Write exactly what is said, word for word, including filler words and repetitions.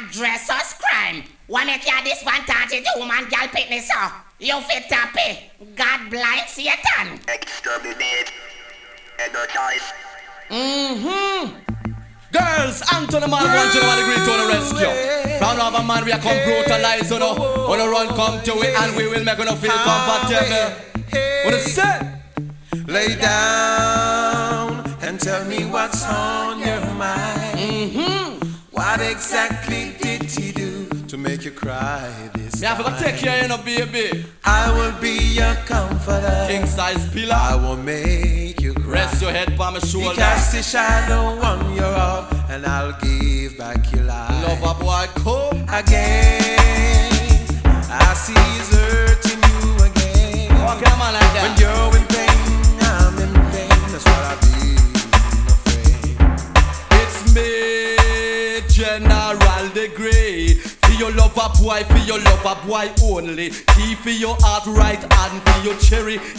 dress us crime. One make ya disadvantage the woman girl picnic so. You fit happy. God blind Satan. Exterminate. And no choice. Mm-hmm. Girls, Anthony man want you to agree to the rescue. Found out a man we are come brutalize you know. Wanna run come to it and we will make you feel comfortable. What is say? Lay down and tell me what's on your mind. Mm-hmm. What exactly did he do to make you cry this Yeah, I time? forgot to take care of you, baby. I will be your comforter. King size pillar. I will make you cry. Rest your head by my shoulder. You cast a shadow on your arm, and I'll give back your life. Lover boy, come again. I see he's hurting you again. Oh, come on like that. When you're in pain, I'm in pain. That's what I be afraid. It's me, General Degree. For your lover boy, for your lover boy only. Key for your heart right and for your cherry.